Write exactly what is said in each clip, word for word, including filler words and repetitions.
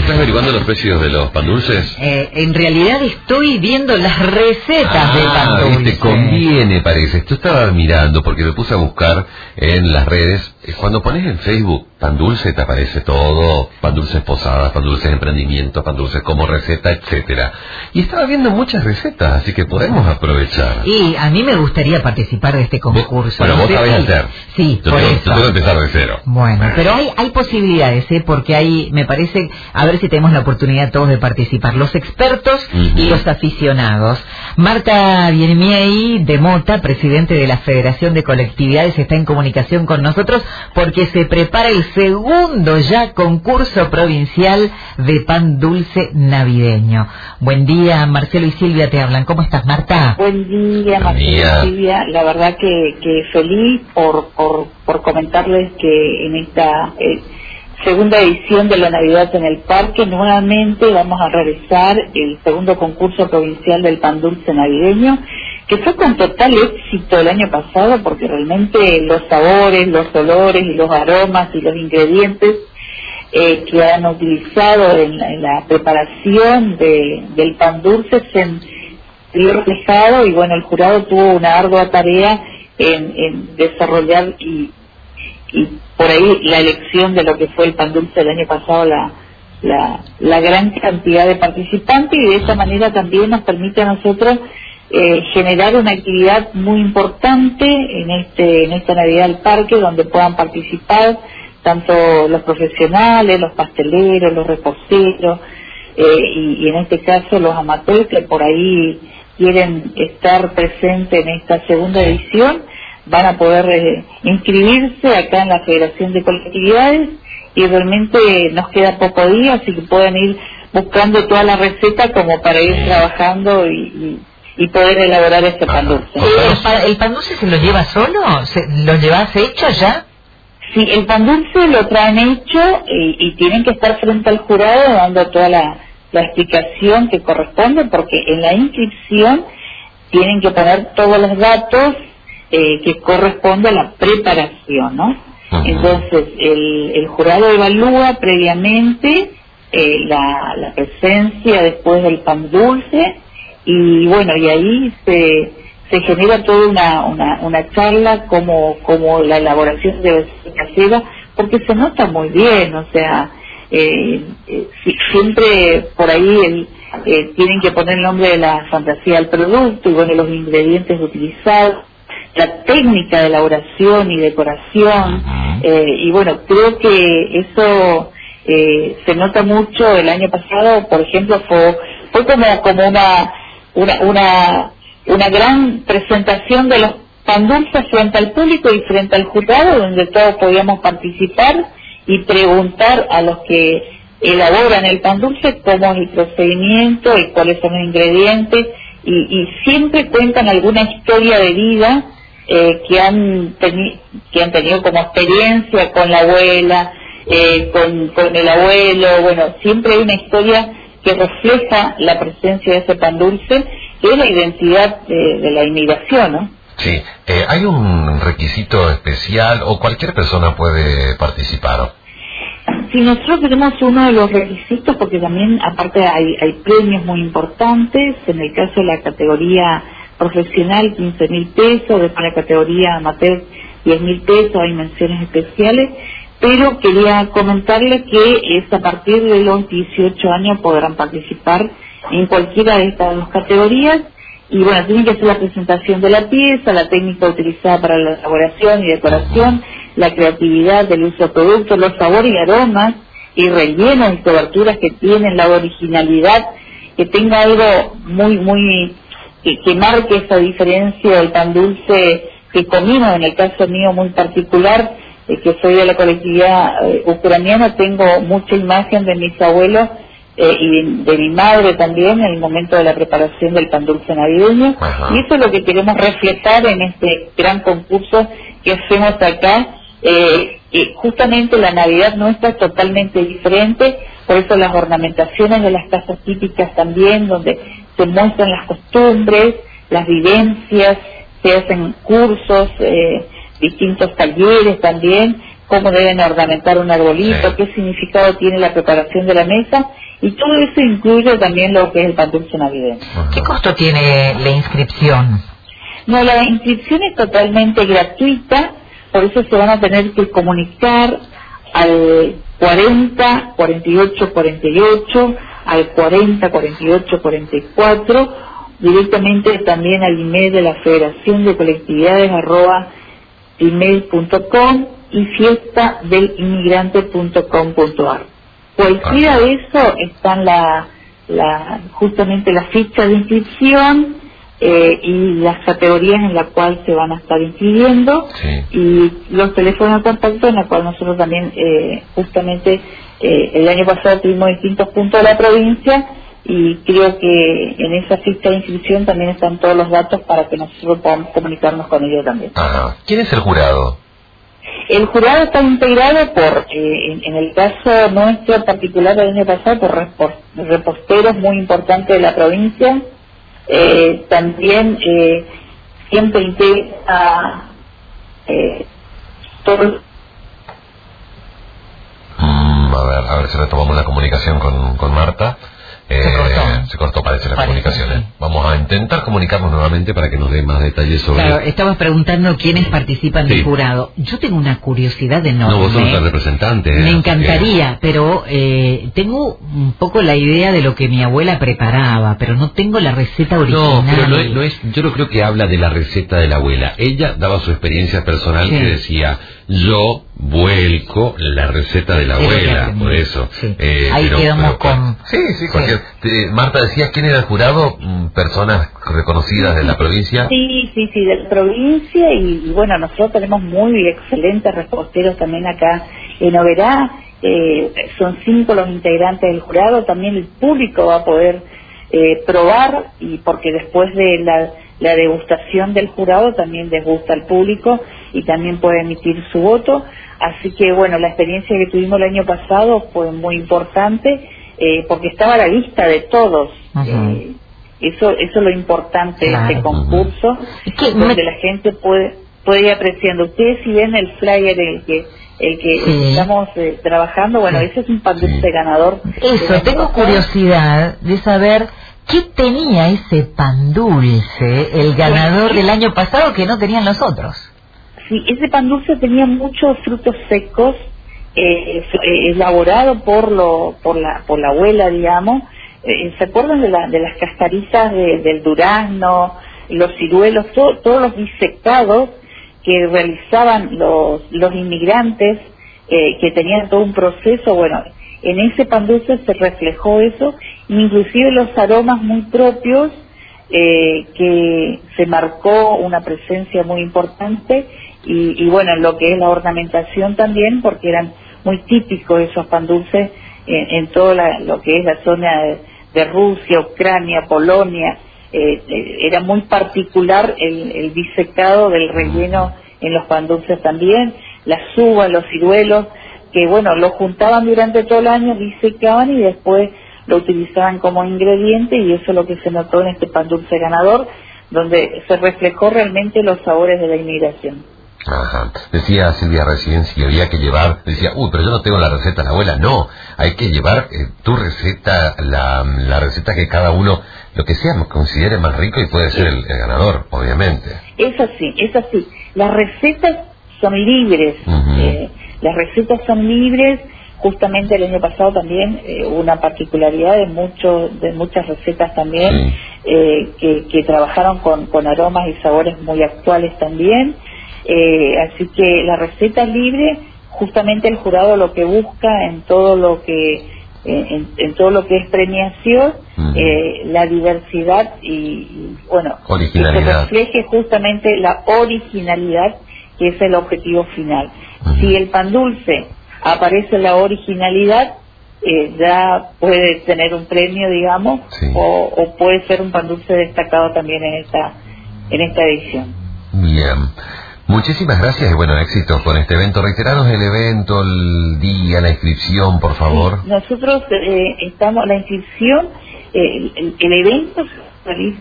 estás averiguando los precios de los pan dulces? Eh, en realidad estoy viendo las recetas ah, de pan dulce. Te conviene, parece. Esto estaba mirando porque me puse a buscar en las redes. Cuando pones en Facebook pan dulce te aparece todo, pan dulces posadas, pan dulces emprendimiento, pan dulces como receta, etcétera. Y estaba viendo muchas recetas, así que podemos aprovechar. Y a mí me gustaría participar de este concurso. Bueno, vos sabés hacer. Sí, yo por tengo, eso. Yo tengo que empezar de cero. Bueno, pero hay, hay posibilidades, ¿eh? Porque hay, me parece, a ver si tenemos la oportunidad todos de participar, los expertos uh-huh. y los aficionados. Marta Biermiei de Mota, presidente de la Federación de Colectividades, está en comunicación con nosotros porque se prepara el segundo ya concurso provincial de pan dulce navideño. Buen día, Marcelo y Silvia te hablan. ¿Cómo estás, Marta? Buen día, Marcelo y Silvia. La verdad que, que feliz por, por, por comentarles que en esta eh, segunda edición de la Navidad en el Parque nuevamente vamos a realizar el segundo concurso provincial del pan dulce navideño, que fue con total éxito el año pasado porque realmente los sabores, los olores y los aromas y los ingredientes eh, que han utilizado en la, en la preparación de, del pan dulce se vio reflejado y bueno, el jurado tuvo una ardua tarea en, en desarrollar y, y por ahí la elección de lo que fue el pan dulce del año pasado, la, la, la gran cantidad de participantes, y de esa manera también nos permite a nosotros Eh, generar una actividad muy importante en este en esta Navidad al Parque, donde puedan participar tanto los profesionales, los pasteleros, los reposteros eh, y, y en este caso los amateurs que por ahí quieren estar presentes en esta segunda edición, van a poder eh, inscribirse acá en la Federación de Colectividades, y realmente nos queda poco día, así que pueden ir buscando toda la receta como para ir trabajando y, y y poder elaborar este pan dulce. ¿El, pa ¿El pan dulce se lo lleva solo? ¿Se ¿Lo llevas hecho ya? Sí, el pan dulce lo traen hecho y, y tienen que estar frente al jurado dando toda la, la explicación que corresponde, porque en la inscripción tienen que poner todos los datos eh, que corresponde a la preparación, ¿no? Uh-huh. Entonces, el, el jurado evalúa previamente eh, la, la presencia después del pan dulce. Y bueno, y ahí se se genera toda una una, una charla como como la elaboración debe ser casera, porque se nota muy bien, o sea, eh, eh, siempre por ahí el, eh, tienen que poner el nombre de la fantasía del producto y bueno, los ingredientes utilizados, la técnica de elaboración y decoración, eh, y bueno, creo que eso eh, se nota mucho. El año pasado, por ejemplo, fue fue como como una Una, una una gran presentación de los pan dulces frente al público y frente al jurado, donde todos podíamos participar y preguntar a los que elaboran el pan dulce cómo es el procedimiento y cuáles son los ingredientes, y, y siempre cuentan alguna historia de vida eh, que han teni que han tenido como experiencia con la abuela, eh, con, con el abuelo. Bueno, siempre hay una historia que refleja la presencia de ese pan dulce, que es la identidad de, de la inmigración, ¿no? Sí, eh, ¿hay un requisito especial o cualquier persona puede participar? Sí, nosotros tenemos uno de los requisitos, porque también aparte hay, hay premios muy importantes. En el caso de la categoría profesional, quince mil pesos, después la categoría amateur, diez mil pesos, hay menciones especiales. Pero quería comentarles que es a partir de los dieciocho años podrán participar en cualquiera de estas dos categorías, y bueno, tienen que hacer la presentación de la pieza, la técnica utilizada para la elaboración y decoración, la creatividad del uso de productos, los sabores y aromas y rellenos y coberturas que tienen, la originalidad, que tenga algo muy, muy, que, que marque esa diferencia del pan dulce que comimos. En el caso mío muy particular, Eh, que soy de la colectividad eh, ucraniana, tengo mucha imagen de mis abuelos eh, y de, de mi madre también en el momento de la preparación del pan dulce navideño. Ajá. Y eso es lo que queremos reflejar en este gran concurso que hacemos acá. Eh, eh, justamente la Navidad nuestra es totalmente diferente, por eso las ornamentaciones de las casas típicas también, donde se muestran las costumbres, las vivencias, se hacen cursos, eh, distintos talleres también cómo deben ornamentar un arbolito, sí. qué significado tiene la preparación de la mesa, y todo eso incluye también lo que es el pan dulce navideño. Ajá. ¿Qué costo tiene la inscripción? No, la inscripción es totalmente gratuita, por eso se van a tener que comunicar al cuarenta, cuarenta y ocho, cuarenta y ocho, al cuarenta, cuarenta y ocho, cuarenta y cuatro, directamente también al email de la Federación de Colectividades arroba email punto com y fiesta del inmigrante punto com punto ar. Cualquiera de eso están la, la justamente la ficha de inscripción eh, y las categorías en las cuales se van a estar inscribiendo, sí. y los teléfonos de contacto en la cual nosotros también eh, justamente eh, el año pasado tuvimos distintos puntos de la provincia, y creo que en esa ficha de inscripción también están todos los datos para que nosotros podamos comunicarnos con ellos también. Ajá. ¿Quién es el jurado? El jurado está integrado por, eh, en, en el caso nuestro en particular del año pasado, por reposteros muy importantes de la provincia. Eh, también eh, siempre integra eh, todos. Mm, a ver, a ver si retomamos la comunicación con, con Marta. Eh, se, cortó. se cortó, parece, la parece, comunicación. Sí. Vamos a intentar comunicarnos nuevamente para que nos dé más detalles sobre... Claro, estabas preguntando quiénes participan sí. del jurado. Yo tengo una curiosidad enorme. No, vos sos el representante. Me encantaría, que... pero eh, tengo un poco la idea de lo que mi abuela preparaba, pero no tengo la receta original. No, pero no es, no es, yo no creo que habla de la receta de la abuela. Ella daba su experiencia personal, sí. que decía, yo vuelco la receta de la sí, abuela, por eso. Sí. Eh, Ahí pero, quedamos pero, con... Sí, sí, cualquier... Te, Marta, decías, ¿quién era el jurado? Personas reconocidas de la provincia. Sí, sí, sí, de la provincia, y, y bueno, nosotros tenemos muy excelentes reposteros también acá en Oberá. Eh, son cinco los integrantes del jurado, también el público va a poder eh, probar, y porque después de la, la degustación del jurado también degusta al público y también puede emitir su voto. Así que bueno, la experiencia que tuvimos el año pasado fue muy importante, eh, porque estaba a la vista de todos. eh, eso eso es lo importante, claro, de este concurso, ¿Qué? donde la gente puede puede ir apreciando. Ustedes si ven el flyer, el que el que sí. estamos eh, trabajando, bueno, sí. ese es un pan dulce sí. ganador. Eso, tengo curiosidad de saber qué tenía ese pan dulce, el ganador del año pasado, que no tenían los otros. Sí, ese pan dulce tenía muchos frutos secos, eh, eh, elaborado por lo por la por la abuela, digamos. Eh, ¿Se acuerdan de, la, de las cascaritas de, del durazno, los ciruelos, todo, todos los disectados que realizaban los los inmigrantes, eh, que tenían todo un proceso? Bueno, en ese pan dulce se reflejó eso, inclusive los aromas muy propios, eh, que se marcó una presencia muy importante, y, y bueno, lo que es la ornamentación también, porque eran muy típicos esos pan dulces en, en todo la, lo que es la zona de, de Rusia, Ucrania, Polonia. Eh, eh, era muy particular el, el disecado del relleno en los pan dulces también, las uvas, los ciruelos, que bueno, lo juntaban durante todo el año, disecaban y después lo utilizaban como ingrediente, y eso es lo que se notó en este pan dulce ganador, donde se reflejó realmente los sabores de la inmigración. Ajá. Decía Silvia recién si había que llevar, decía, uy, pero yo no tengo la receta de la abuela. No, hay que llevar eh, tu receta, la, la receta que cada uno, lo que sea, considere más rico, y puede ser el, el ganador, obviamente. Es así, es así. Las recetas son libres, uh-huh. eh, las recetas son libres. Justamente el año pasado también eh, hubo una particularidad de muchos de muchas recetas también, sí. eh, que, que trabajaron con, con aromas y sabores muy actuales también. Eh, así que la receta es libre. Justamente el jurado lo que busca en todo lo que eh, en, en todo lo que es premiación, uh-huh. eh, la diversidad y, y bueno, que se refleje justamente la originalidad, que es el objetivo final. Uh-huh. Si el pan dulce aparece la originalidad, eh, ya puede tener un premio, digamos, sí. o, o puede ser un pan dulce destacado también en esta en esta edición. Bien. Muchísimas gracias y bueno, éxito con este evento. Reiteranos el evento, el día, la inscripción, por favor. Sí, nosotros eh, estamos, la inscripción, eh, el, el evento se realiza.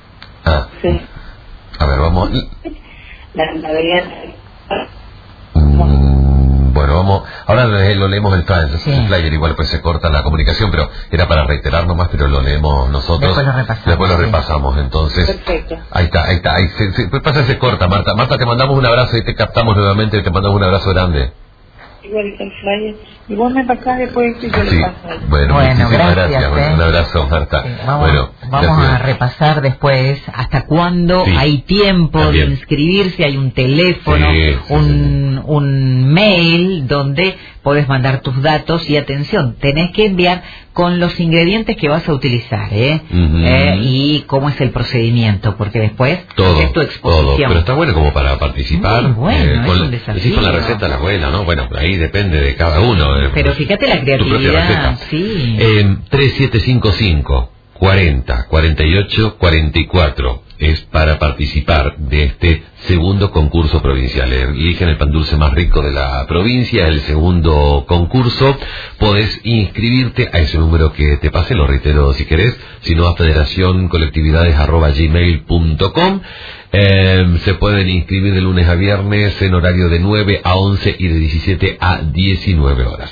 Ah, sí. A ver, vamos. La, la vería... Mm, bueno, vamos, ahora lo leemos el flyer, Sí. el flyer, igual pues se corta la comunicación, pero era para reiterar nomás, pero lo leemos nosotros. Después lo repasamos. Después lo Sí. repasamos, entonces. Perfecto. Ahí está, ahí está, ahí se, se, pues pasa, se corta, Marta. Marta, te mandamos un abrazo y te captamos nuevamente, te mandamos un abrazo grande. Igual el flyer. Y vos me pasás después y yo Sí, le paso. bueno, Bueno, muchísimas gracias, gracias. Bueno, ¿eh? un abrazo, Marta. Sí, vamos bueno, vamos gracias. a repasar después hasta cuándo Sí, hay tiempo también. de inscribirse, hay un teléfono, Sí, sí, un, un mail donde podés mandar tus datos y atención, tenés que enviar con los ingredientes que vas a utilizar, ¿eh? Ujú. Eh, y cómo es el procedimiento, porque después Todo, es tu todo, exposición. pero está bueno como para participar. Muy bueno, es con, un desafío. decís con la receta de la abuela, ¿no? Bueno, ahí depende de cada uno. eh, Pero fíjate la tu propia creatividad, receta. sí. Eh, tres siete cinco cinco, cuarenta, cuarenta y ocho, cuarenta y cuatro es para participar de este segundo concurso provincial. Eligen el pan dulce más rico de la provincia, el segundo concurso. Podés inscribirte a ese número que te pasé, lo reitero si querés, sino a federación colectividades arroba gmail punto com. Eh, se pueden inscribir de lunes a viernes en horario de nueve a once y de diecisiete a diecinueve horas.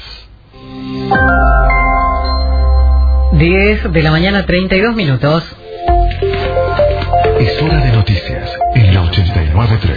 diez de la mañana, treinta y dos minutos. Es hora de noticias en la ochenta y nueve punto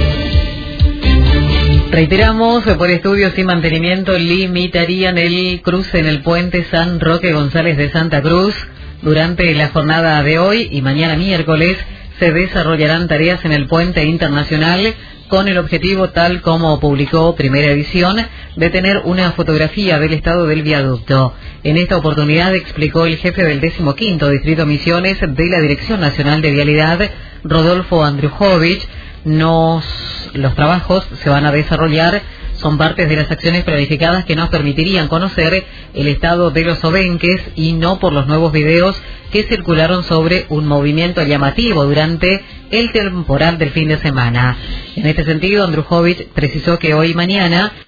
tres. Reiteramos, por estudios y mantenimiento limitarían el cruce en el puente San Roque González de Santa Cruz. Durante la jornada de hoy y mañana miércoles se desarrollarán tareas en el puente internacional con el objetivo, tal como publicó Primera Edición, de tener una fotografía del estado del viaducto. En esta oportunidad explicó el jefe del decimoquinto Distrito Misiones de la Dirección Nacional de Vialidad, Rodolfo Andrujovich. Nos, los trabajos se van a desarrollar, son partes de las acciones planificadas que nos permitirían conocer el estado de los obenques y no por los nuevos videos que circularon sobre un movimiento llamativo durante el temporal del fin de semana. En este sentido, Andrujovich precisó que hoy y mañana